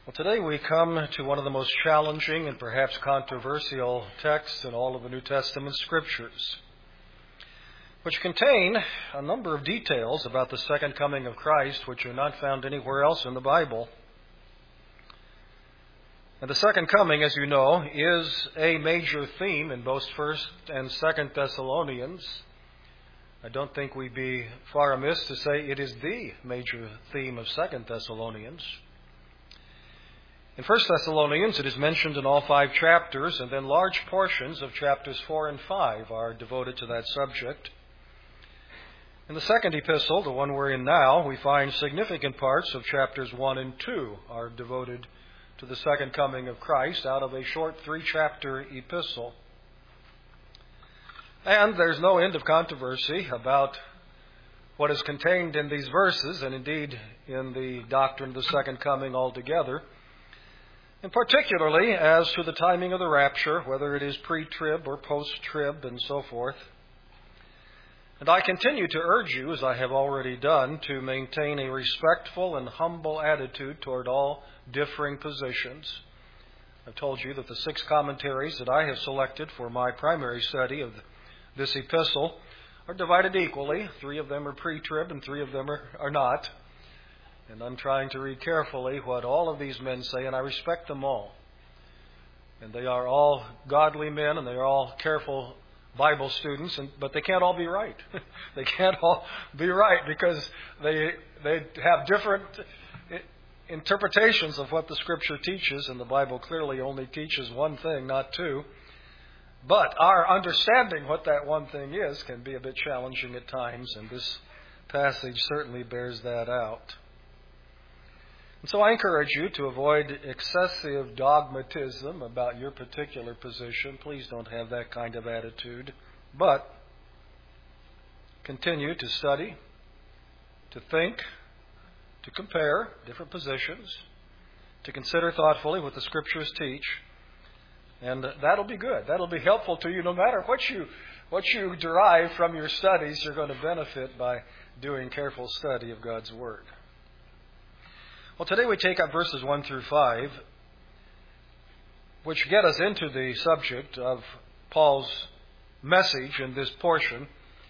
Well, today we come to one of the most challenging and perhaps controversial texts in all of the New Testament Scriptures, which contain a number of details about the second coming of Christ which are not found anywhere else in the Bible. And the second coming, as you know, is a major theme in both 1st and 2nd Thessalonians. I don't think we'd be far amiss to say it is the major theme of 2nd Thessalonians. In 1 Thessalonians, it is mentioned in all 5 chapters, and then large portions of chapters 4 and 5 are devoted to that subject. In the second epistle, the one we're in now, we find significant parts of chapters 1 and 2 are devoted to the second coming of Christ out of a short 3-chapter epistle. And there's no end of controversy about what is contained in these verses, and indeed in the doctrine of the second coming altogether. And particularly as to the timing of the rapture, whether it is pre-trib or post-trib and so forth. And I continue to urge you, as I have already done, to maintain a respectful and humble attitude toward all differing positions. I've told you that the 6 commentaries that I have selected for my primary study of this epistle are divided equally. 3 of them are pre-trib and 3 of them are not. And I'm trying to read carefully what all of these men say, and I respect them all. And they are all godly men, and they are all careful Bible students, but they can't all be right. They can't all be right because they have different interpretations of what the Scripture teaches, and the Bible clearly only teaches one thing, not 2. But our understanding what that one thing is can be a bit challenging at times, and this passage certainly bears that out. And so I encourage you to avoid excessive dogmatism about your particular position. Please don't have that kind of attitude. But continue to study, to think, to compare different positions, to consider thoughtfully what the Scriptures teach. And that'll be good. That'll be helpful to you no matter what you derive from your studies. You're going to benefit by doing careful study of God's Word. Well, today we take up verses 1 through 5, which get us into the subject of Paul's message in this portion.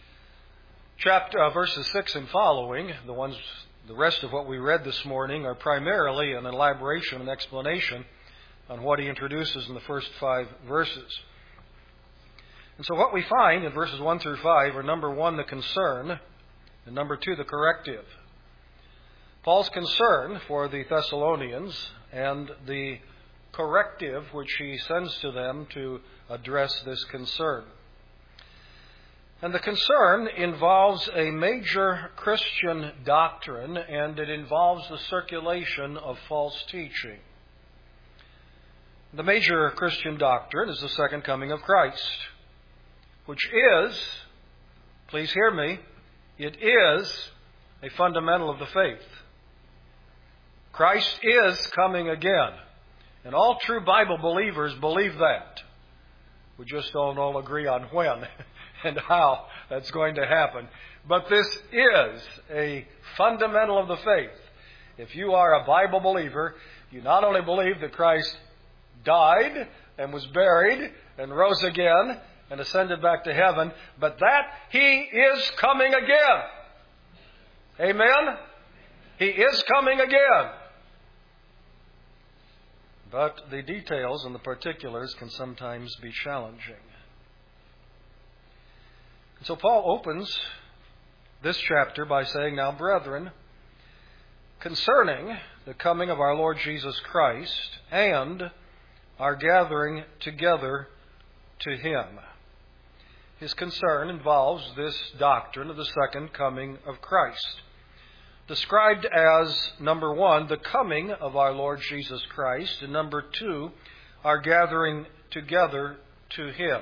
Verses 6 and following, the rest of what we read this morning, are primarily an elaboration and explanation on what he introduces in the first 5 verses. And so what we find in verses 1 through 5 are, number 1, the concern, and number 2, the corrective. Paul's concern for the Thessalonians and the corrective which he sends to them to address this concern. And the concern involves a major Christian doctrine, and it involves the circulation of false teaching. The major Christian doctrine is the second coming of Christ, which is, please hear me, it is a fundamental of the faith. Christ is coming again. And all true Bible believers believe that. We just don't all agree on when and how that's going to happen. But this is a fundamental of the faith. If you are a Bible believer, you not only believe that Christ died and was buried and rose again and ascended back to heaven, but that He is coming again. Amen? He is coming again. But the details and the particulars can sometimes be challenging. And so Paul opens this chapter by saying, "Now, brethren, concerning the coming of our Lord Jesus Christ and our gathering together to Him." His concern involves this doctrine of the second coming of Christ, described as, number 1, the coming of our Lord Jesus Christ, and number 2, our gathering together to Him.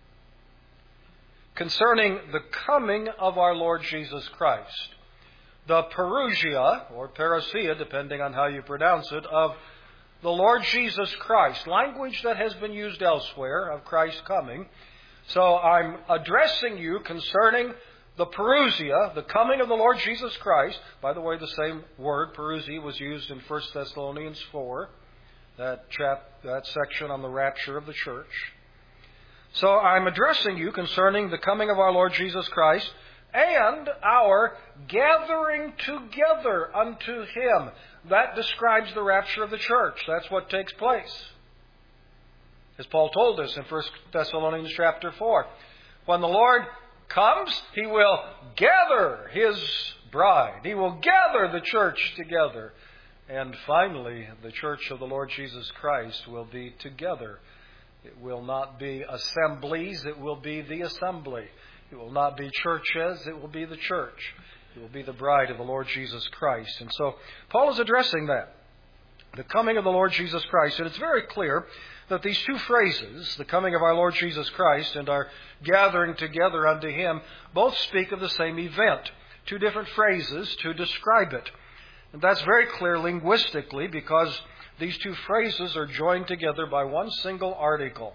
Concerning the coming of our Lord Jesus Christ, the parousia, or parousia, depending on how you pronounce it, of the Lord Jesus Christ, language that has been used elsewhere of Christ's coming. So I'm addressing you concerning the parousia, the coming of the Lord Jesus Christ. By the way, the same word, parousia, was used in 1 Thessalonians 4, that section on the rapture of the church. So I'm addressing you concerning the coming of our Lord Jesus Christ and our gathering together unto Him. That describes the rapture of the church. That's what takes place. As Paul told us in 1 Thessalonians chapter 4, when the Lord comes, He will gather His bride. He will gather the church together. And finally, the church of the Lord Jesus Christ will be together. It will not be assemblies, it will be the assembly. It will not be churches, it will be the church. It will be the bride of the Lord Jesus Christ. And so Paul is addressing that, the coming of the Lord Jesus Christ. And it's very clear that these two phrases, the coming of our Lord Jesus Christ and our gathering together unto Him, both speak of the same event. Two different phrases to describe it. And that's very clear linguistically because these two phrases are joined together by one single article.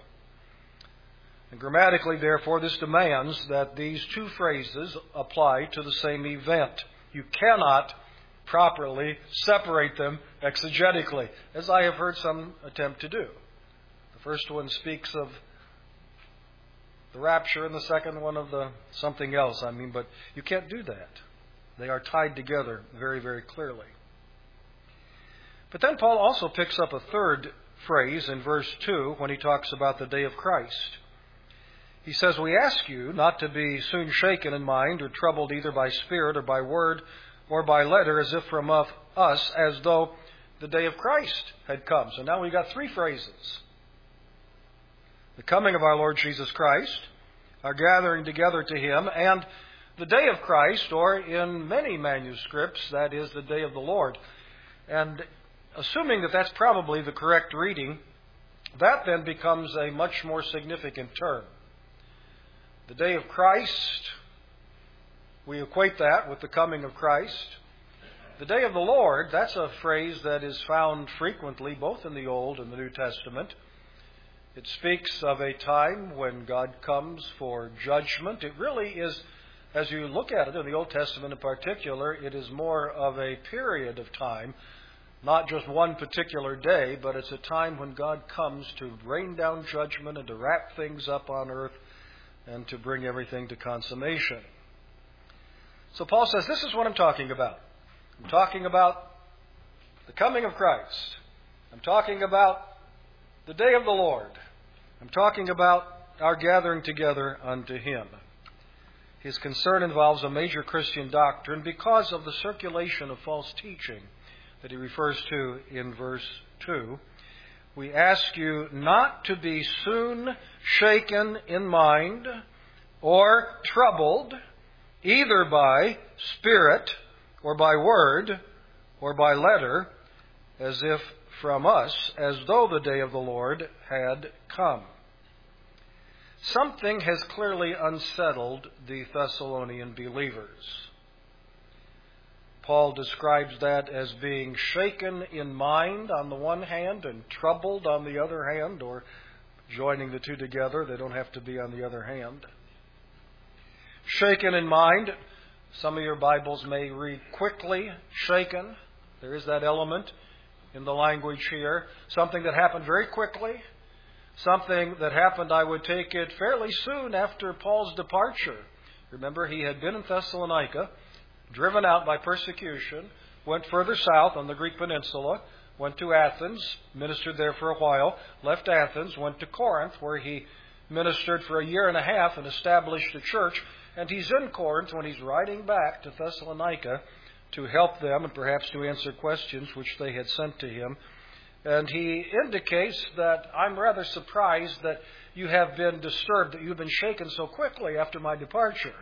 And grammatically, therefore, this demands that these two phrases apply to the same event. You cannot properly separate them exegetically, as I have heard some attempt to do. The first one speaks of the rapture and the second one of the something else. But you can't do that. They are tied together very, very clearly. But then Paul also picks up a third phrase in verse 2 when he talks about the day of Christ. He says, "We ask you not to be soon shaken in mind or troubled either by spirit or by word or by letter as if from of us, as though the day of Christ had come." So now we've got three phrases. The coming of our Lord Jesus Christ, our gathering together to Him, and the day of Christ, or in many manuscripts, that is the day of the Lord. And assuming that that's probably the correct reading, that then becomes a much more significant term. The day of Christ, we equate that with the coming of Christ. The day of the Lord, that's a phrase that is found frequently both in the Old and the New Testament. It speaks of a time when God comes for judgment. It really is, as you look at it in the Old Testament in particular, it is more of a period of time, not just one particular day, but it's a time when God comes to rain down judgment and to wrap things up on earth and to bring everything to consummation. So Paul says, this is what I'm talking about. I'm talking about the coming of Christ. I'm talking about the day of the Lord. I'm talking about our gathering together unto Him. His concern involves a major Christian doctrine because of the circulation of false teaching that he refers to in verse 2. We ask you not to be soon shaken in mind or troubled, either by spirit or by word or by letter, as if from us, as though the day of the Lord had come. Something has clearly unsettled the Thessalonian believers. Paul describes that as being shaken in mind on the one hand and troubled on the other hand, or joining the two together, they don't have to be on the other hand. Shaken in mind, some of your Bibles may read quickly shaken. There is that element in the language here. Something that happened very quickly. Something that happened, I would take it, fairly soon after Paul's departure. Remember, he had been in Thessalonica, driven out by persecution, went further south on the Greek peninsula, went to Athens, ministered there for a while, left Athens, went to Corinth, where he ministered for 1.5 years and established a church. And he's in Corinth when he's riding back to Thessalonica to help them and perhaps to answer questions which they had sent to him. And he indicates that I'm rather surprised that you have been disturbed, that you've been shaken so quickly after my departure.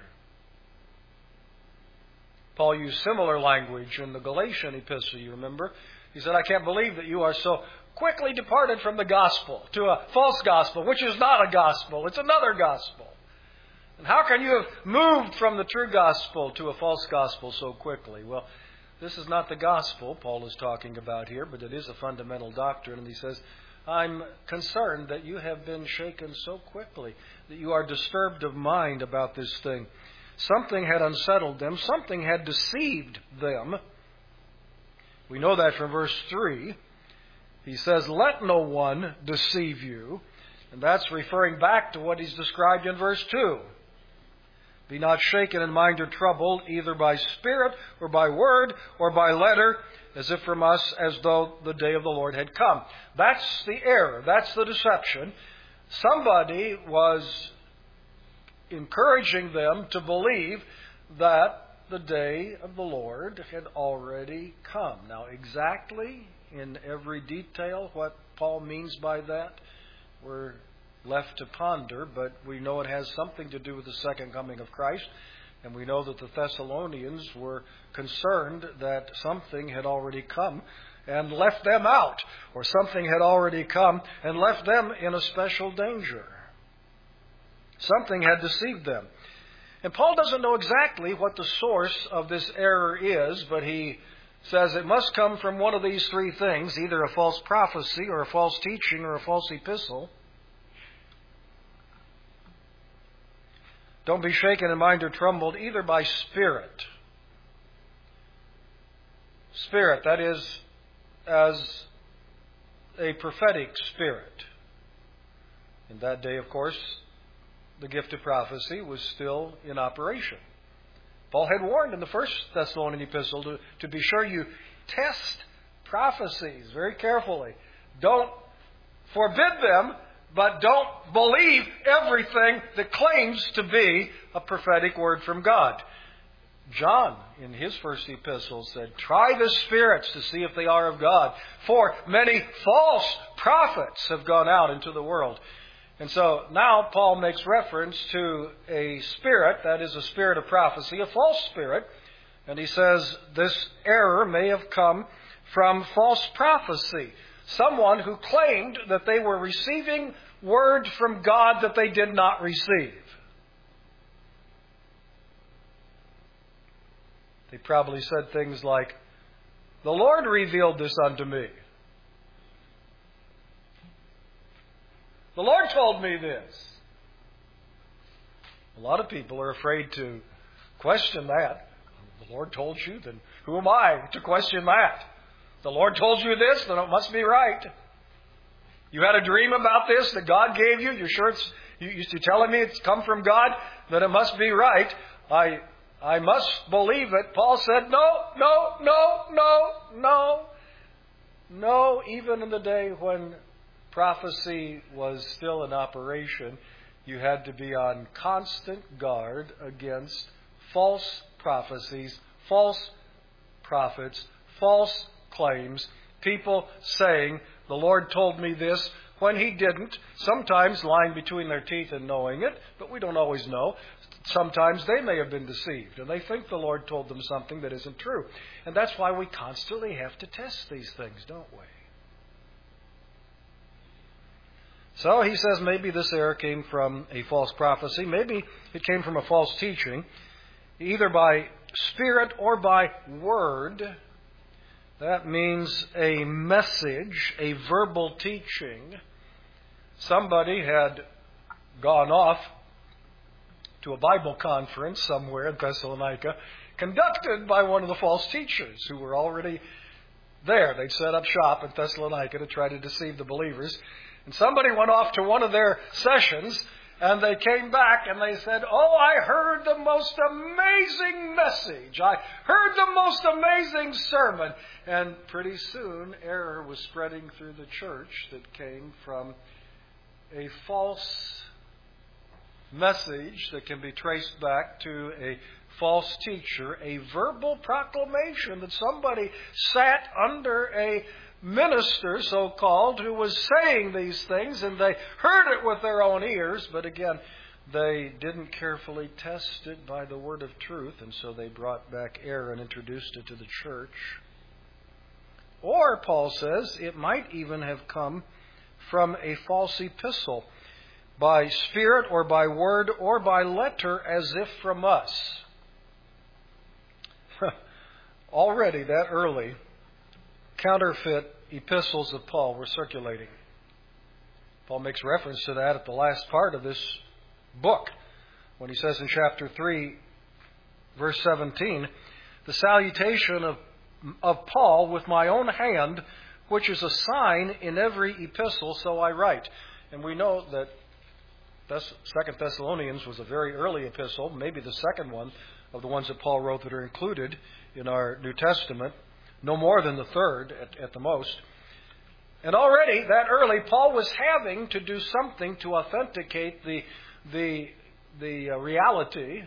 Paul used similar language in the Galatian epistle, you remember. He said, I can't believe that you are so quickly departed from the gospel to a false gospel, which is not a gospel, it's another gospel. And how can you have moved from the true gospel to a false gospel so quickly? Well, this is not the gospel Paul is talking about here, but it is a fundamental doctrine. And he says, I'm concerned that you have been shaken so quickly, that you are disturbed of mind about this thing. Something had unsettled them. Something had deceived them. We know that from verse 3. He says, "Let no one deceive you." And that's referring back to what he's described in verse 2. "Be not shaken in mind or troubled, either by spirit or by word or by letter, as if from us, as though the day of the Lord had come." That's the error. That's the deception. Somebody was encouraging them to believe that the day of the Lord had already come. Now, exactly in every detail what Paul means by that, we're left to ponder, but we know it has something to do with the second coming of Christ. And we know that the Thessalonians were concerned that something had already come and left them out, or something had already come and left them in a special danger. Something had deceived them. And Paul doesn't know exactly what the source of this error is, but he says it must come from one of these three things, either a false prophecy or a false teaching or a false epistle. "Don't be shaken in mind or troubled, either by spirit." Spirit, that is, as a prophetic spirit. In that day, of course, the gift of prophecy was still in operation. Paul had warned in the first Thessalonian epistle to be sure you test prophecies very carefully. Don't forbid them, but don't believe everything that claims to be a prophetic word from God. John, in his first epistle, said, "Try the spirits to see if they are of God, for many false prophets have gone out into the world." And so now Paul makes reference to a spirit, that is a spirit of prophecy, a false spirit. And he says this error may have come from false prophecy. Someone who claimed that they were receiving word from God that they did not receive. They probably said things like, "The Lord revealed this unto me. The Lord told me this." A lot of people are afraid to question that. The Lord told you, then who am I to question that? The Lord told you this, then it must be right. You had a dream about this that God gave you. You're sure you're telling me it's come from God, then it must be right. I must believe it. Paul said, no, even in the day when prophecy was still in operation, you had to be on constant guard against false prophecies, false prophets, false claims, people saying, "The Lord told me this," when He didn't, sometimes lying between their teeth and knowing it, but we don't always know. Sometimes they may have been deceived, and they think the Lord told them something that isn't true. And that's why we constantly have to test these things, don't we? So he says maybe this error came from a false prophecy. Maybe it came from a false teaching, either by spirit or by word. That means a message, a verbal teaching. Somebody had gone off to a Bible conference somewhere in Thessalonica, conducted by one of the false teachers who were already there. They'd set up shop in Thessalonica to try to deceive the believers. And somebody went off to one of their sessions, and they came back and they said, "Oh, I heard the most amazing message. I heard the most amazing sermon." And pretty soon, error was spreading through the church that came from a false message that can be traced back to a false teacher, a verbal proclamation that somebody sat under a minister, so-called, who was saying these things, and they heard it with their own ears, but again, they didn't carefully test it by the word of truth, and so they brought back error and introduced it to the church. Or, Paul says, it might even have come from a false epistle, by spirit or by word or by letter, as if from us. Already that early, counterfeit epistles of Paul were circulating. Paul makes reference to that at the last part of this book when he says in chapter 3, verse 17, the salutation of Paul with my own hand, which is a sign in every epistle, so I write. And we know that 2 Thessalonians was a very early epistle, maybe the second one of the ones that Paul wrote that are included in our New Testament, no more than the third at the most. And already that early, Paul was having to do something to authenticate the reality,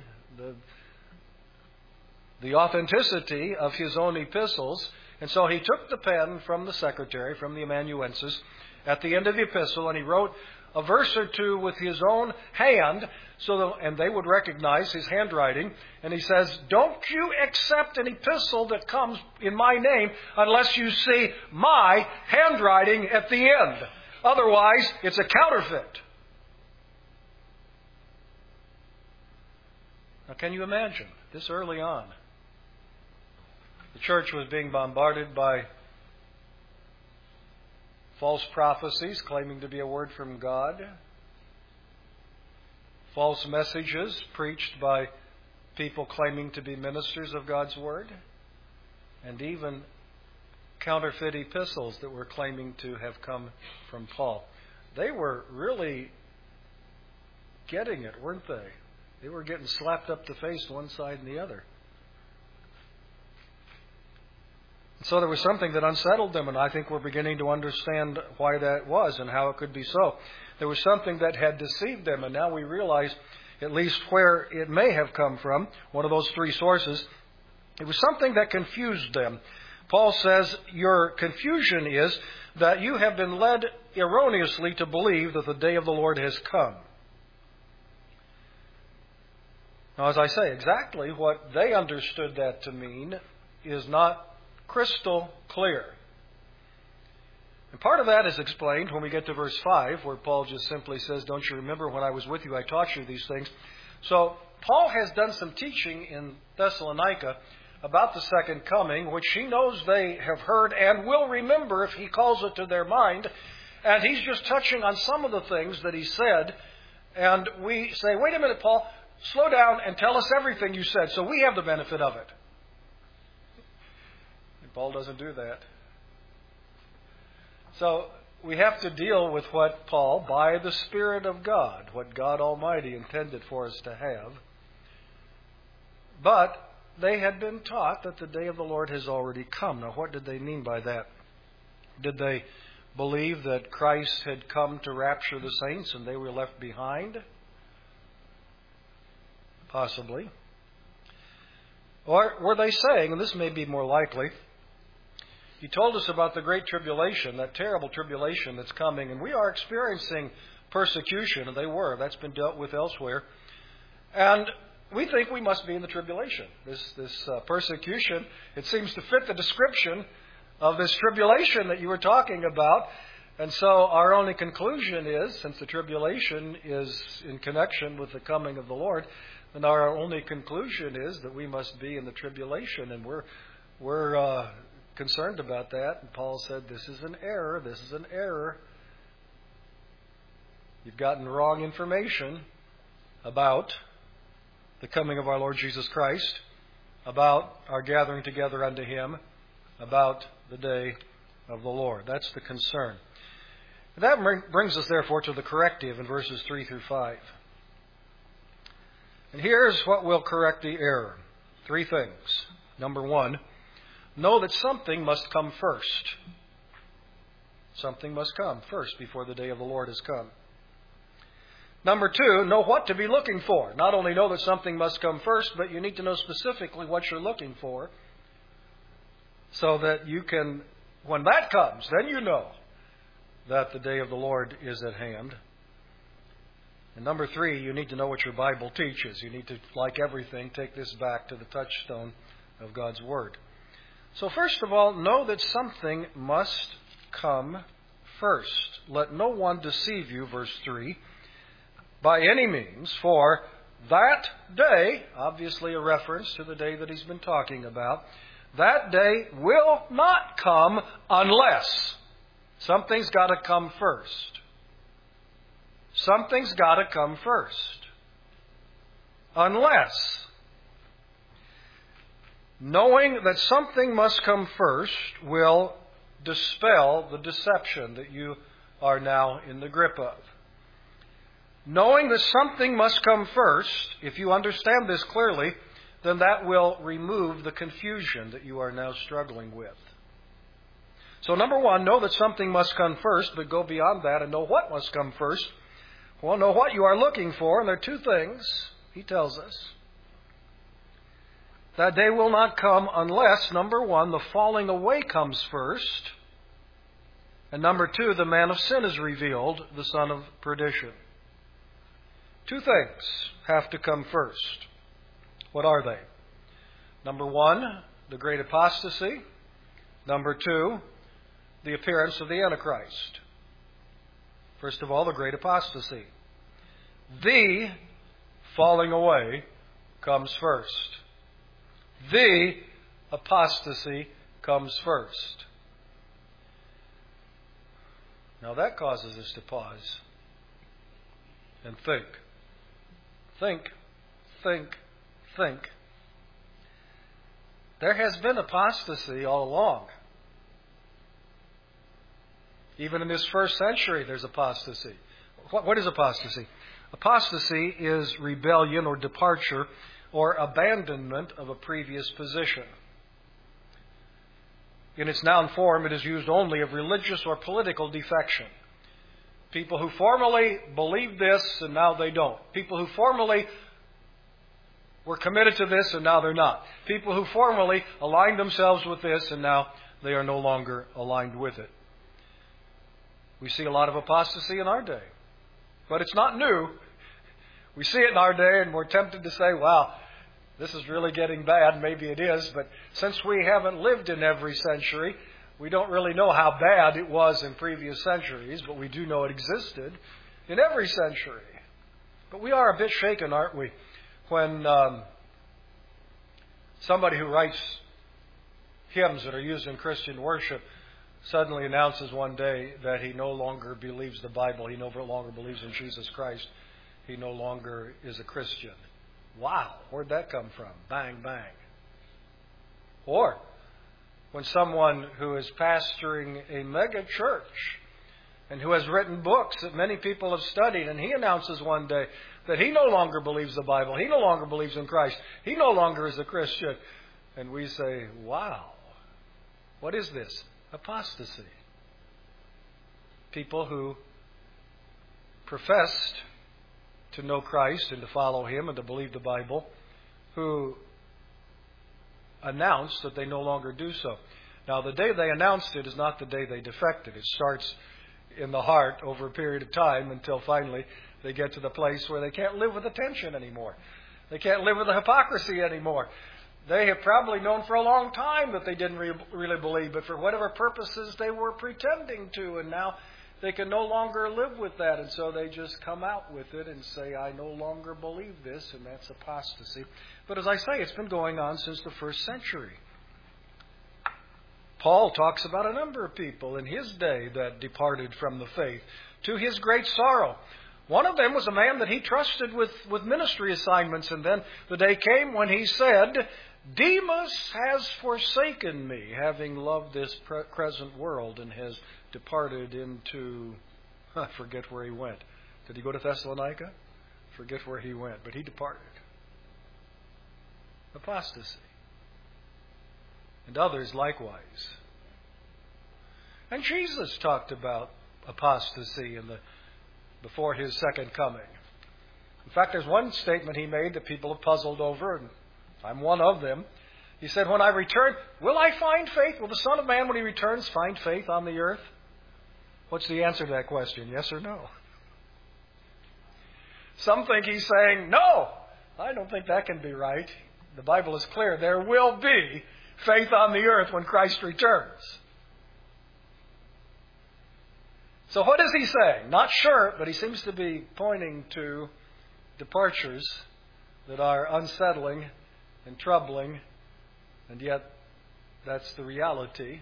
the authenticity of his own epistles. And so he took the pen from the secretary, from the amanuensis, at the end of the epistle, and he wrote a verse or two with his own hand, and they would recognize his handwriting. And he says, don't you accept an epistle that comes in my name unless you see my handwriting at the end. Otherwise, it's a counterfeit. Now, can you imagine this early on? The church was being bombarded by false prophecies claiming to be a word from God, false messages preached by people claiming to be ministers of God's Word, and even counterfeit epistles that were claiming to have come from Paul. They were really getting it, weren't they? They were getting slapped up the face one side and the other. So there was something that unsettled them, and I think we're beginning to understand why that was and how it could be so. There was something that had deceived them, and now we realize at least where it may have come from, one of those three sources. It was something that confused them. Paul says, your confusion is that you have been led erroneously to believe that the day of the Lord has come. Now, as I say, exactly what they understood that to mean is not crystal clear. And part of that is explained when we get to verse 5, where Paul just simply says, don't you remember when I was with you, I taught you these things. So Paul has done some teaching in Thessalonica about the second coming, which he knows they have heard and will remember if he calls it to their mind. And he's just touching on some of the things that he said. And we say, wait a minute, Paul, slow down and tell us everything you said so we have the benefit of it. Paul doesn't do that. So we have to deal with what Paul, by the Spirit of God, what God Almighty intended for us to have. But they had been taught that the day of the Lord has already come. Now, what did they mean by that? Did they believe that Christ had come to rapture the saints and they were left behind? Possibly. Or were they saying, and this may be more likely, he told us about the great tribulation, that terrible tribulation that's coming, and we are experiencing persecution, and they were. That's been dealt with elsewhere. And we think we must be in the tribulation. This persecution, it seems to fit the description of this tribulation that you were talking about. And so our only conclusion is, since the tribulation is in connection with the coming of the Lord, then our only conclusion is that we must be in the tribulation, and we're concerned about that. And Paul said, this is an error. This is an error. You've gotten wrong information about the coming of our Lord Jesus Christ, about our gathering together unto Him, about the day of the Lord. That's the concern. That brings us, therefore, to the corrective in verses 3 through 5. And here's what will correct the error. Three things. Number one, know that something must come first. Something must come first before the day of the Lord has come. Number two, know what to be looking for. Not only know that something must come first, but you need to know specifically what you're looking for so that you can, when that comes, then you know that the day of the Lord is at hand. And number three, you need to know what your Bible teaches. You need to, like everything, take this back to the touchstone of God's Word. So first of all, know that something must come first. Let no one deceive you, verse 3, by any means, for that day, obviously a reference to the day that he's been talking about, that day will not come unless something's got to come first. Something's got to come first. Unless. knowing that something must come first will dispel the deception that you are now in the grip of. Knowing that something must come first, if you understand this clearly, then that will remove the confusion that you are now struggling with. So number one, know that something must come first, but go beyond that and know what must come first. Well, know what you are looking for, and there are two things, he tells us. That day will not come unless, number one, the falling away comes first, and number two, the man of sin is revealed, the son of perdition. Two things have to come first. What are they? Number one, the great apostasy. Number two, the appearance of the Antichrist. First of all, the great apostasy. The falling away comes first. The apostasy comes first. Now that causes us to pause and think. Think. There has been apostasy all along. Even in this first century, there's apostasy. What is apostasy? Apostasy is rebellion or departure or abandonment of a previous position. In its noun form, it is used only of religious or political defection. People who formerly believed this and now they don't. People who formerly were committed to this and now they're not. People who formerly aligned themselves with this and now they are no longer aligned with it. We see a lot of apostasy in our day. But it's not new. We see it in our day and we're tempted to say, wow, this is really getting bad. Maybe it is. But since we haven't lived in every century, we don't really know how bad it was in previous centuries, but we do know it existed in every century. But we are a bit shaken, aren't we, when somebody who writes hymns that are used in Christian worship suddenly announces one day that he no longer believes the Bible, he no longer believes in Jesus Christ, he no longer is a Christian. Wow, where'd that come from? Bang, bang. Or when someone who is pastoring a mega church and who has written books that many people have studied, and he announces one day that he no longer believes the Bible, he no longer believes in Christ, he no longer is a Christian. And we say, wow, what is this? Apostasy. People who professed to know Christ and to follow Him and to believe the Bible, who announced that they no longer do so. Now, the day they announced it is not the day they defected. It starts in the heart over a period of time until finally they get to the place where they can't live with the tension anymore. They can't live with the hypocrisy anymore. They have probably known for a long time that they didn't really believe, but for whatever purposes they were pretending to, and now they can no longer live with that, and so they just come out with it and say, I no longer believe this, and that's apostasy. But as I say, it's been going on since the first century. Paul talks about a number of people in his day that departed from the faith to his great sorrow. One of them was a man that he trusted with ministry assignments, and then the day came when he said, Demas has forsaken me, having loved this present world, and has departed into, I forget where he went. Did he go to Thessalonica? Forget where he went, but he departed. Apostasy. And others likewise. And Jesus talked about apostasy before His second coming. In fact, there's one statement He made that people have puzzled over, and I'm one of them. He said, when I return, will I find faith? Will the Son of Man, when He returns, find faith on the earth? What's the answer to that question? Yes or no? Some think He's saying, no, I don't think that can be right. The Bible is clear. There will be faith on the earth when Christ returns. So what is He saying? Not sure, but He seems to be pointing to departures that are unsettling and troubling, and yet that's the reality.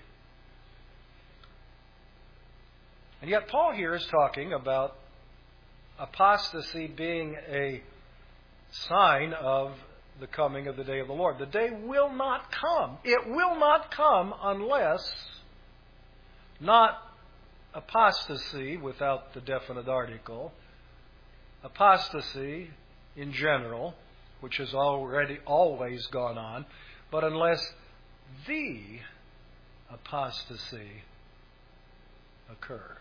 And yet Paul here is talking about apostasy being a sign of the coming of the day of the Lord. The day will not come. It will not come unless not apostasy without the definite article, apostasy in general, which has always gone on, but unless the apostasy occur.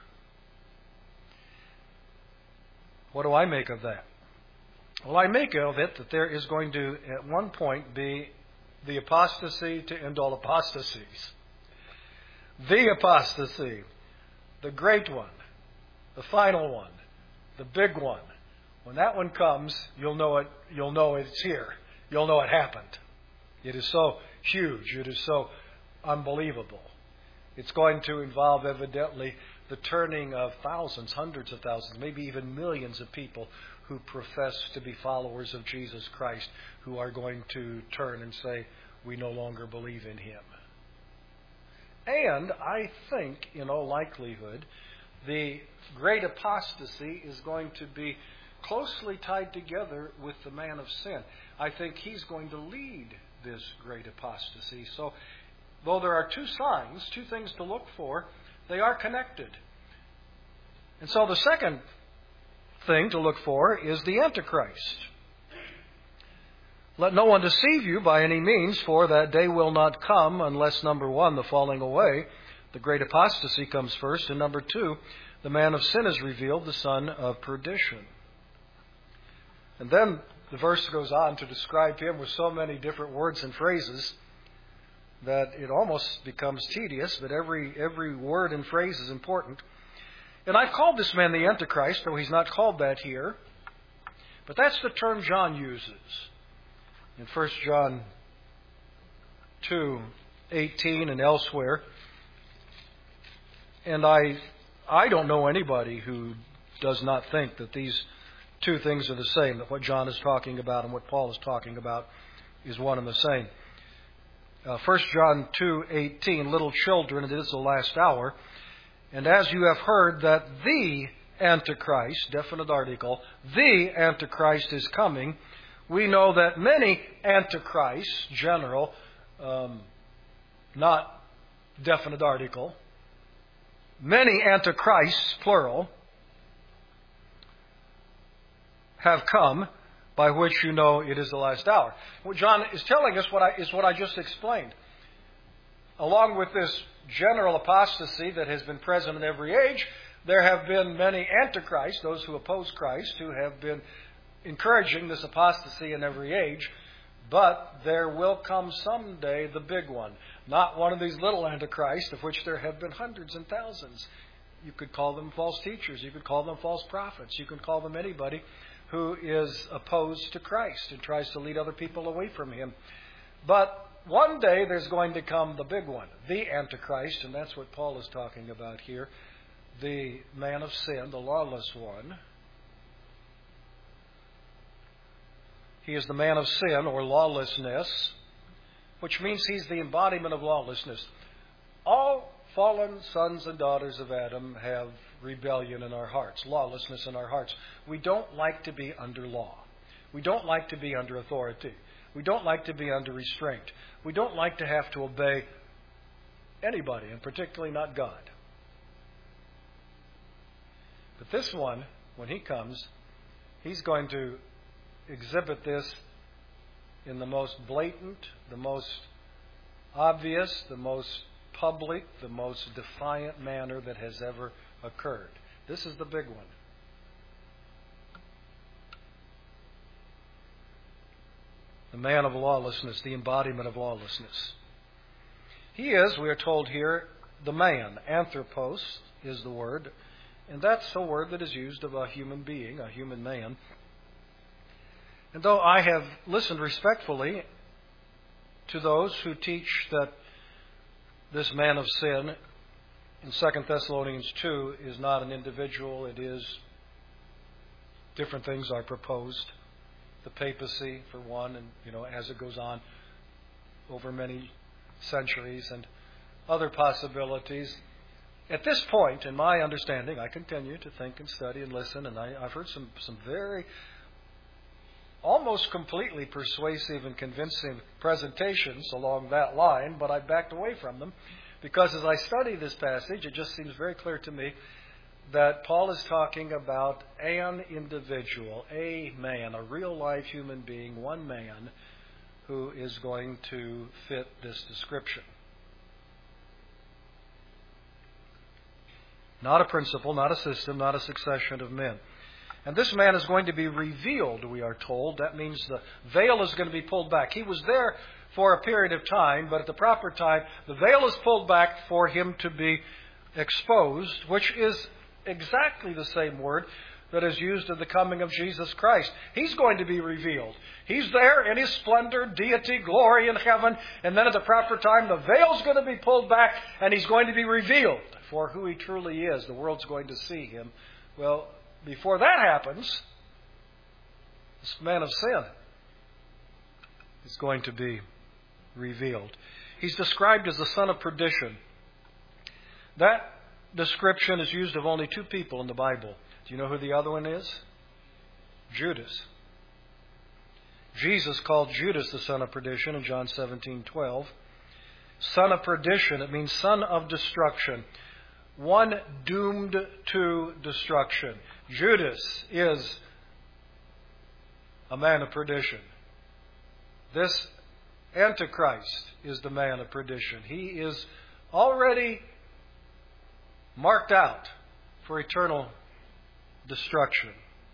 What do I make of that? Well, I make of it that there is going to, at one point, be the apostasy to end all apostasies. The apostasy, the great one, the final one, the big one. When that one comes, you'll know it's here. You'll know it happened. It is so huge. It is so unbelievable. It's going to involve, evidently, the turning of thousands, hundreds of thousands, maybe even millions of people who profess to be followers of Jesus Christ, who are going to turn and say, we no longer believe in Him. And I think, in all likelihood, the great apostasy is going to be closely tied together with the man of sin. I think he's going to lead this great apostasy. So, though there are two signs, two things to look for, they are connected. And so the second thing to look for is the Antichrist. Let no one deceive you by any means, for that day will not come unless, number one, the falling away, the great apostasy comes first, and number two, the man of sin is revealed, the son of perdition. And then the verse goes on to describe him with so many different words and phrases that it almost becomes tedious, but every word and phrase is important. And I've called this man the Antichrist, though he's not called that here. But that's the term John uses in 1 John 2:18 and elsewhere. And I don't know anybody who does not think that these two things are the same, that what John is talking about and what Paul is talking about is one and the same. 1 John 2:18, little children, it is the last hour. And as you have heard that the Antichrist, definite article, the Antichrist is coming, we know that many Antichrists, general, not definite article, many Antichrists, plural, have come, by which you know it is the last hour. What John is telling us is what I just explained. Along with this general apostasy that has been present in every age, there have been many Antichrists, those who oppose Christ, who have been encouraging this apostasy in every age. But there will come someday the big one. Not one of these little Antichrists, of which there have been hundreds and thousands. You could call them false teachers. You could call them false prophets. You could call them anybody who is opposed to Christ and tries to lead other people away from Him. But one day there's going to come the big one, the Antichrist, and that's what Paul is talking about here. The man of sin, the lawless one. He is the man of sin or lawlessness, which means he's the embodiment of lawlessness. All fallen sons and daughters of Adam have rebellion in our hearts, lawlessness in our hearts. We don't like to be under law. We don't like to be under authority. We don't like to be under restraint. We don't like to have to obey anybody, and particularly not God. But this one, when he comes, he's going to exhibit this in the most blatant, the most obvious, the most public, the most defiant manner that has ever occurred. This is the big one. The man of lawlessness, the embodiment of lawlessness. He is, we are told here, the man. Anthropos is the word. And that's a word that is used of a human being, a human man. And though I have listened respectfully to those who teach that this man of sin in 2 Thessalonians 2 is not an individual, it is different things are proposed. The papacy, for one, and as it goes on over many centuries, and other possibilities. At this point, in my understanding, I continue to think and study and listen, and I've heard some very almost completely persuasive and convincing presentations along that line, but I backed away from them because as I study this passage, it just seems very clear to me that Paul is talking about an individual, a man, a real-life human being, one man, who is going to fit this description. Not a principle, not a system, not a succession of men. And this man is going to be revealed, we are told. That means the veil is going to be pulled back. He was there for a period of time, but at the proper time, the veil is pulled back for him to be exposed, which is exactly the same word that is used in the coming of Jesus Christ. He's going to be revealed. He's there in His splendor, deity, glory in heaven, and then at the proper time, the veil's going to be pulled back, and He's going to be revealed for who He truly is. The world's going to see Him. Well, before that happens, this man of sin is going to be revealed. He's described as the son of perdition. That description is used of only two people in the Bible. Do you know who the other one is? Judas. Jesus called Judas the son of perdition in John 17:12. Son of perdition, it means son of destruction. One doomed to destruction. Judas is a man of perdition. This Antichrist is the man of perdition. He is already marked out for eternal destruction.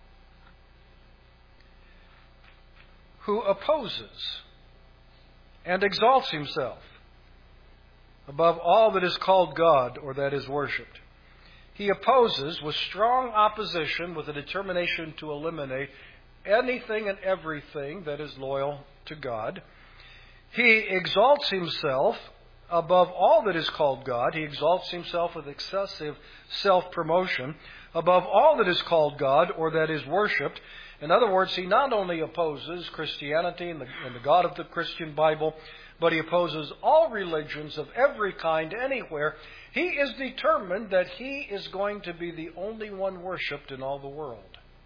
Who opposes and exalts himself above all that is called God or that is worshipped. He opposes with strong opposition, with a determination to eliminate anything and everything that is loyal to God. He exalts himself above all that is called God. He exalts himself with excessive self-promotion above all that is called God or that is worshipped. In other words, he not only opposes Christianity and the God of the Christian Bible, but he opposes all religions of every kind anywhere. He is determined that he is going to be the only one worshipped in all the world.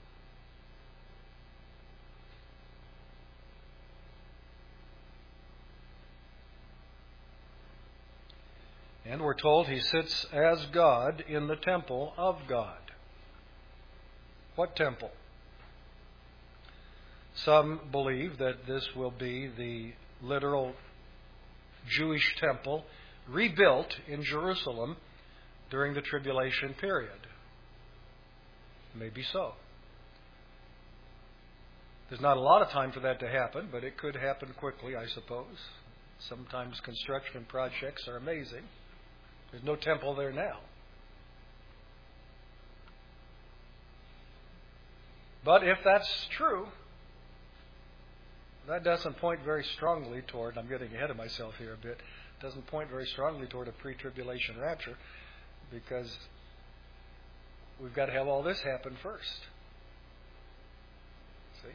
And we're told he sits as God in the temple of God. What temple? Some believe that this will be the literal Jewish temple rebuilt in Jerusalem during the tribulation period. Maybe so. There's not a lot of time for that to happen, but it could happen quickly, I suppose. Sometimes construction projects are amazing. There's no temple there now. But if that's true, that doesn't point very strongly toward, I'm getting ahead of myself here a bit, doesn't point very strongly toward a pre-tribulation rapture, because we've got to have all this happen first. See?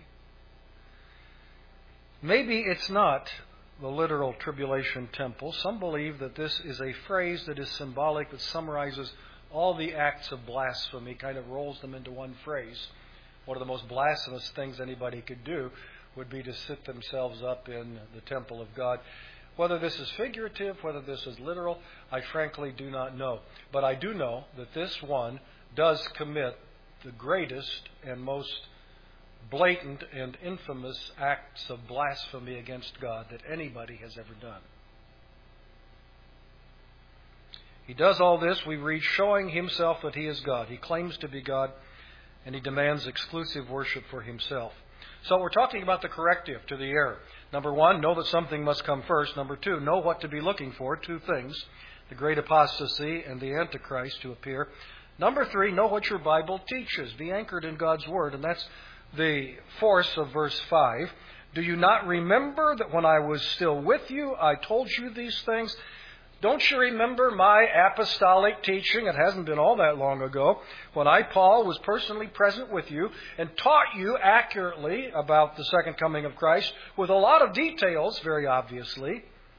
Maybe it's not the literal tribulation temple. Some believe that this is a phrase that is symbolic, that summarizes all the acts of blasphemy, kind of rolls them into one phrase. One of the most blasphemous things anybody could do would be to sit themselves up in the temple of God. Whether this is figurative, whether this is literal, I frankly do not know. But I do know that this one does commit the greatest and most blatant and infamous acts of blasphemy against God that anybody has ever done. He does all this, we read, showing himself that he is God. He claims to be God, and he demands exclusive worship for himself. So we're talking about the corrective to the error. Number one, know that something must come first. Number two, know what to be looking for. Two things, the great apostasy and the Antichrist to appear. Number three, know what your Bible teaches. Be anchored in God's Word, and that's the force of verse 5. Do you not remember that when I was still with you, I told you these things? Don't you remember my apostolic teaching? It hasn't been all that long ago, when I, Paul, was personally present with you and taught you accurately about the second coming of Christ with a lot of details, very obviously.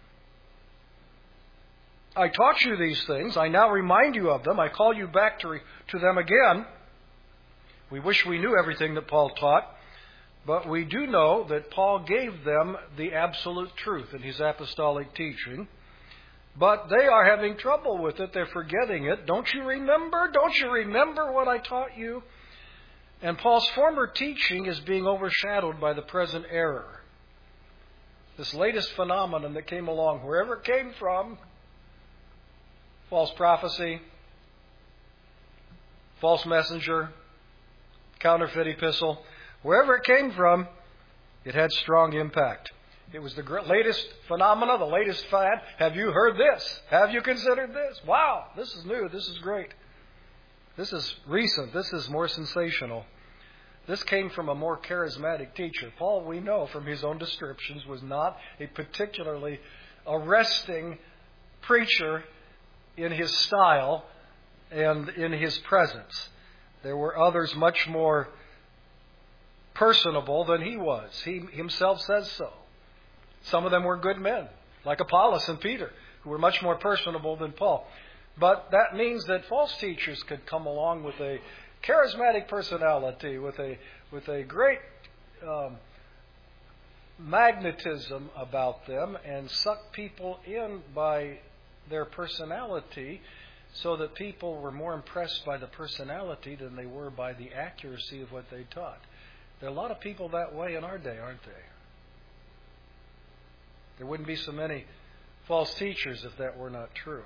I taught you these things. I now remind you of them. I call you back to them again. We wish we knew everything that Paul taught, But we do know that Paul gave them the absolute truth in his apostolic teaching. But they are having trouble with it. They're forgetting it. Don't you remember? Don't you remember what I taught you? And Paul's former teaching is being overshadowed by the present error. This latest phenomenon that came along, wherever it came from, false prophecy, false messenger, counterfeit epistle, wherever it came from, it had strong impact. It was the latest phenomena, the latest fad. Have you heard this? Have you considered this? Wow, this is new. This is great. This is recent. This is more sensational. This came from a more charismatic teacher. Paul, we know from his own descriptions, was not a particularly arresting preacher in his style and in his presence. There were others much more personable than he was. He himself says so. Some of them were good men, like Apollos and Peter, who were much more personable than Paul. But that means that false teachers could come along with a charismatic personality, with a great magnetism about them, and suck people in by their personality, so that people were more impressed by the personality than they were by the accuracy of what they taught. There are a lot of people that way in our day, aren't they? There wouldn't be so many false teachers if that were not true.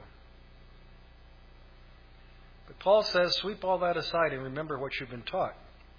But Paul says, sweep all that aside and remember what you've been taught.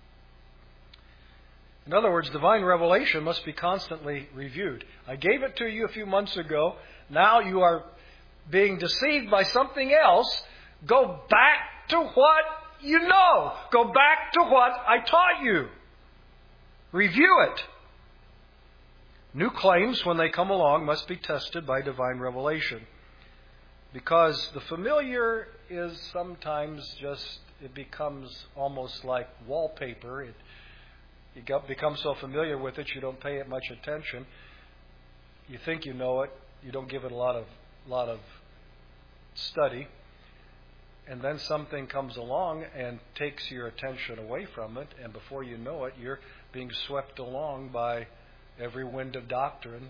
In other words, divine revelation must be constantly reviewed. I gave it to you a few months ago. Now you are being deceived by something else. Go back to what you know. Go back to what I taught you. Review it. New claims, when they come along, must be tested by divine revelation. Because the familiar is sometimes just, it becomes almost like wallpaper. You become so familiar with it, you don't pay it much attention. You think you know it. You don't give it a lot of study. And then something comes along and takes your attention away from it. And before you know it, you're being swept along by every wind of doctrine.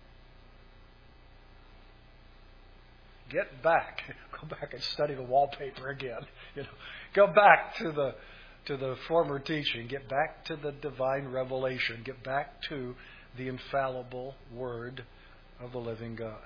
Get back. Go back and study the wallpaper again. Go back to the former teaching. Get back to the divine revelation. Get back to the infallible Word of the living God.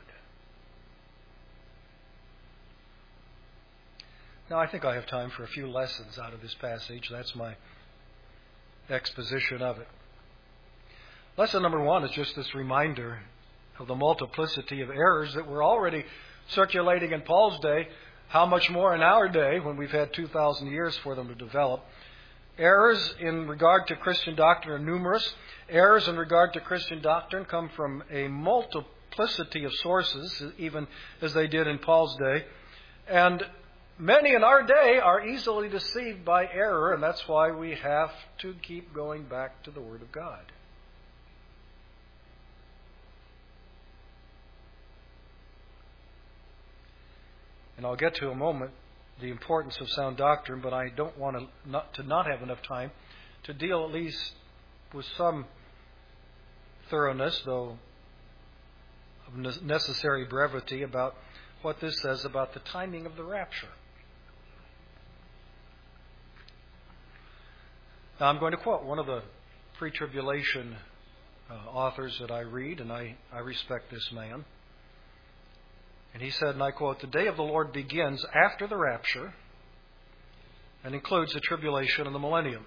Now, I think I have time for a few lessons out of this passage. That's my exposition of it. Lesson number 1 is just this reminder of the multiplicity of errors that were already circulating in Paul's day. How much more in our day, when we've had 2,000 years for them to develop. Errors in regard to Christian doctrine are numerous. Errors in regard to Christian doctrine come from a multiplicity of sources, even as they did in Paul's day. And many in our day are easily deceived by error, and that's why we have to keep going back to the Word of God. And I'll get to in a moment the importance of sound doctrine, but I don't want to not have enough time to deal at least with some thoroughness, though of necessary brevity, about what this says about the timing of the rapture. Now, I'm going to quote one of the pre-tribulation authors that I read, and I respect this man. And he said, and I quote, "The day of the Lord begins after the rapture and includes the tribulation and the millennium."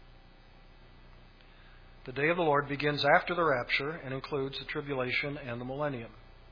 The day of the Lord begins after the rapture and includes the tribulation and the millennium.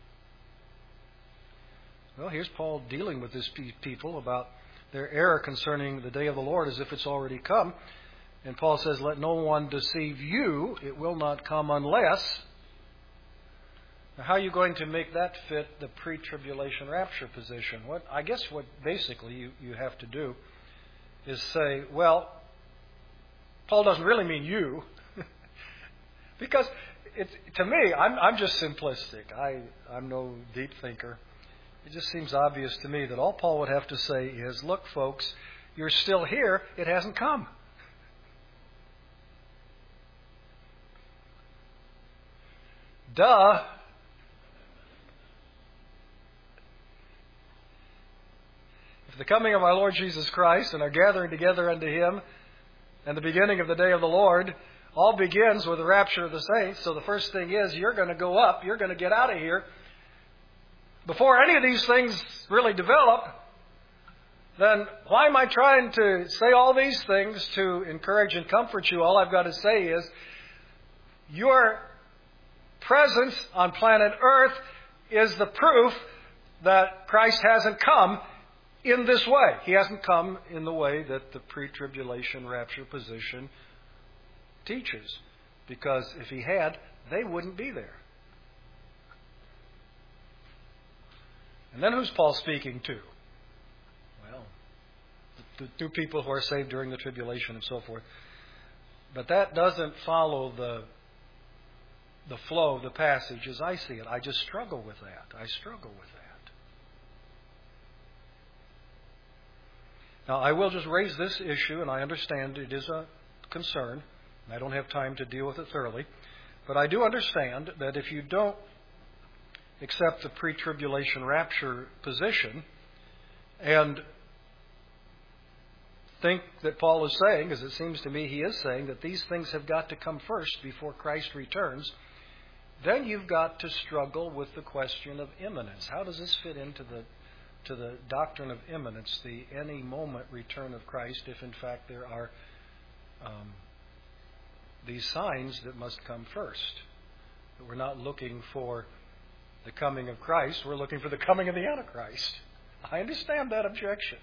Well, here's Paul dealing with these people about their error concerning the day of the Lord as if it's already come. And Paul says, "Let no one deceive you. It will not come unless..." Now, how are you going to make that fit the pre-tribulation rapture position? I guess what basically you have to do is say, well, Paul doesn't really mean you. Because to me, I'm just simplistic. I'm no deep thinker. It just seems obvious to me that all Paul would have to say is, look, folks, you're still here. It hasn't come. Duh. If the coming of our Lord Jesus Christ and our gathering together unto Him and the beginning of the day of the Lord all begins with the rapture of the saints, so the first thing is you're going to go up, you're going to get out of here. Before any of these things really develop, then why am I trying to say all these things to encourage and comfort you? All I've got to say is your presence on planet Earth is the proof that Christ hasn't come in this way. He hasn't come in the way that the pre-tribulation rapture position teaches. Because if He had, they wouldn't be there. And then who's Paul speaking to? Well, the two people who are saved during the tribulation and so forth. But that doesn't follow the flow of the passage as I see it. I just struggle with that. I struggle with that. Now, I will just raise this issue, and I understand it is a concern. I don't have time to deal with it thoroughly. But I do understand that if you don't accept the pre-tribulation rapture position and think that Paul is saying, as it seems to me he is saying, that these things have got to come first before Christ returns, then you've got to struggle with the question of imminence. How does this fit into the doctrine of imminence, the any moment return of Christ, if in fact there are these signs that must come first? That we're not looking for the coming of Christ, we're looking for the coming of the Antichrist. I understand that objection.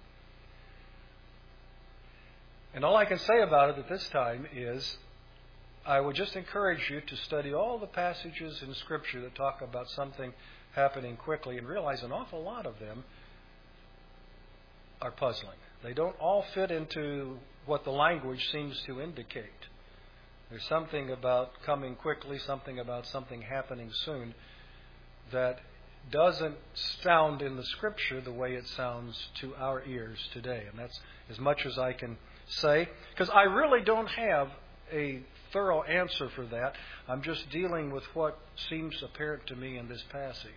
And all I can say about it at this time is I would just encourage you to study all the passages in Scripture that talk about something happening quickly and realize an awful lot of them are puzzling. They don't all fit into what the language seems to indicate. There's something about coming quickly, something about something happening soon that doesn't sound in the Scripture the way it sounds to our ears today. And that's as much as I can say, because I really don't have a thorough answer for that. I'm just dealing with what seems apparent to me in this passage.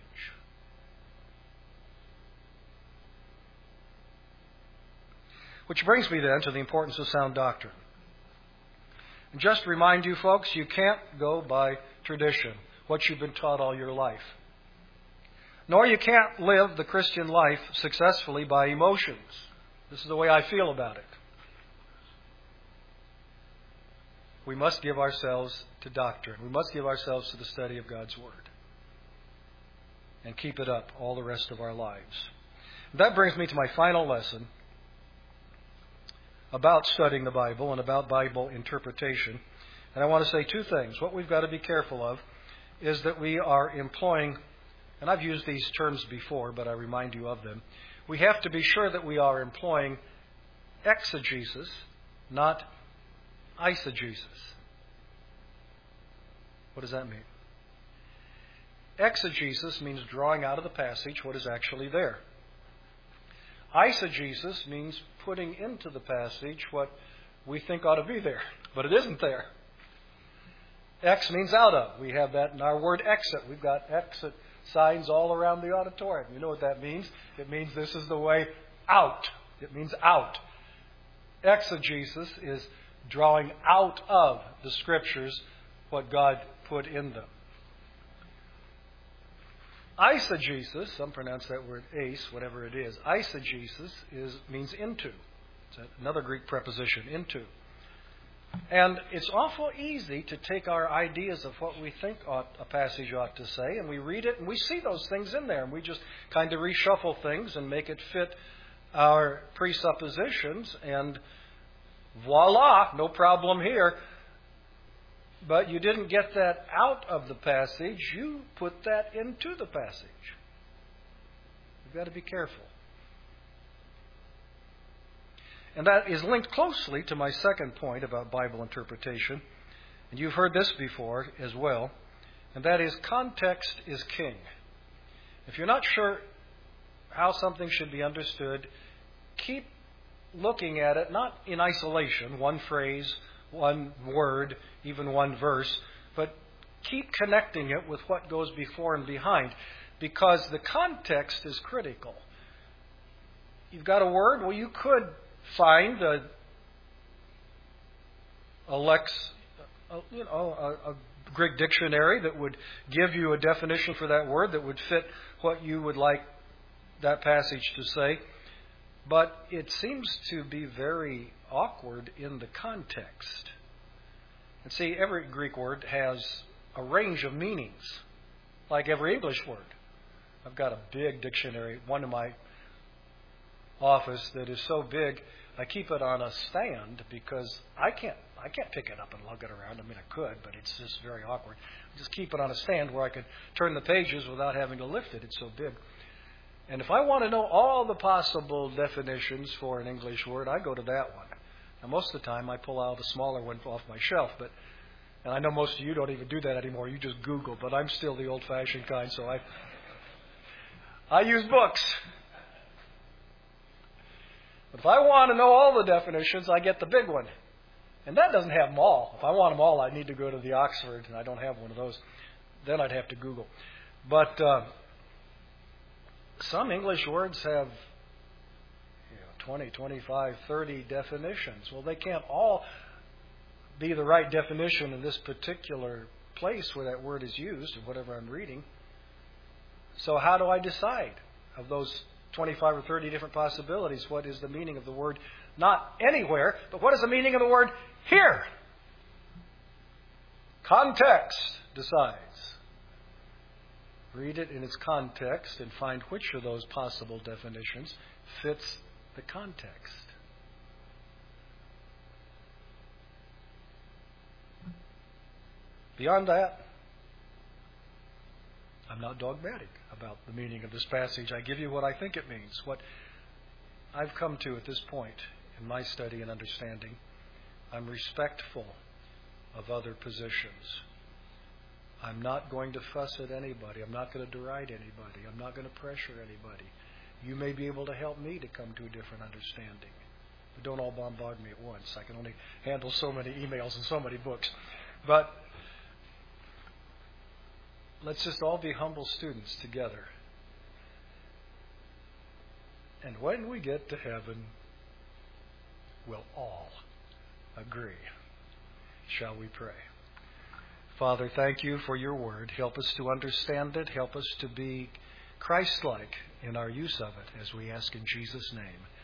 Which brings me then to the importance of sound doctrine. And just to remind you folks, you can't go by tradition, what you've been taught all your life. Nor you can't live the Christian life successfully by emotions. This is the way I feel about it. We must give ourselves to doctrine. We must give ourselves to the study of God's Word. And keep it up all the rest of our lives. That brings me to my final lesson about studying the Bible and about Bible interpretation. And I want to say two things. What we've got to be careful of is that we are employing, and I've used these terms before, but I remind you of them. We have to be sure that we are employing exegesis, not eisegesis. What does that mean? Exegesis means drawing out of the passage what is actually there. Eisegesis means putting into the passage what we think ought to be there, but it isn't there. Ex means out of. We have that in our word exit. We've got exit signs all around the auditorium. You know what that means? It means this is the way out. It means out. Exegesis is drawing out of the Scriptures what God put in them. Eisegesis, some pronounce that word ace, whatever it is. Eisegesis means into. It's another Greek preposition, into. And it's awful easy to take our ideas of what we think a passage ought to say, and we read it, and we see those things in there, and we just kind of reshuffle things and make it fit our presuppositions, and voila, no problem here. But you didn't get that out of the passage. You put that into the passage. You've got to be careful. And that is linked closely to my second point about Bible interpretation. And you've heard this before as well. And that is context is king. If you're not sure how something should be understood, keep looking at it, not in isolation, one phrase, one word, even one verse, but keep connecting it with what goes before and behind, because the context is critical. You've got a word, well, you could find a Greek dictionary that would give you a definition for that word that would fit what you would like that passage to say. But it seems to be very awkward in the context. And see, every Greek word has a range of meanings, like every English word. I've got a big dictionary, one in my office that is so big, I keep it on a stand because I can't pick it up and lug it around. I mean, I could, but it's just very awkward. I just keep it on a stand where I could turn the pages without having to lift it. It's so big. And if I want to know all the possible definitions for an English word, I go to that one. Now, most of the time, I pull out a smaller one off my shelf, and I know most of you don't even do that anymore. You just Google, but I'm still the old-fashioned kind, so I use books. But if I want to know all the definitions, I get the big one. And that doesn't have them all. If I want them all, I need to go to the Oxford, and I don't have one of those. Then I'd have to Google. But some English words have 20, 25, 30 definitions. Well, they can't all be the right definition in this particular place where that word is used, or whatever I'm reading. So how do I decide of those 25 or 30 different possibilities? What is the meaning of the word? Not anywhere, but what is the meaning of the word here? Context decides. Read it in its context and find which of those possible definitions fits the context. Beyond that, I'm not dogmatic about the meaning of this passage. I give you what I think it means, what I've come to at this point in my study and understanding. I'm respectful of other positions. I'm not going to fuss at anybody. I'm not going to deride anybody. I'm not going to pressure anybody. You may be able to help me to come to a different understanding. But don't all bombard me at once. I can only handle so many emails and so many books. But let's just all be humble students together. And when we get to heaven, we'll all agree. Shall we pray? Father, thank you for your word. Help us to understand it. Help us to be Christ-like in our use of it, as we ask in Jesus' name.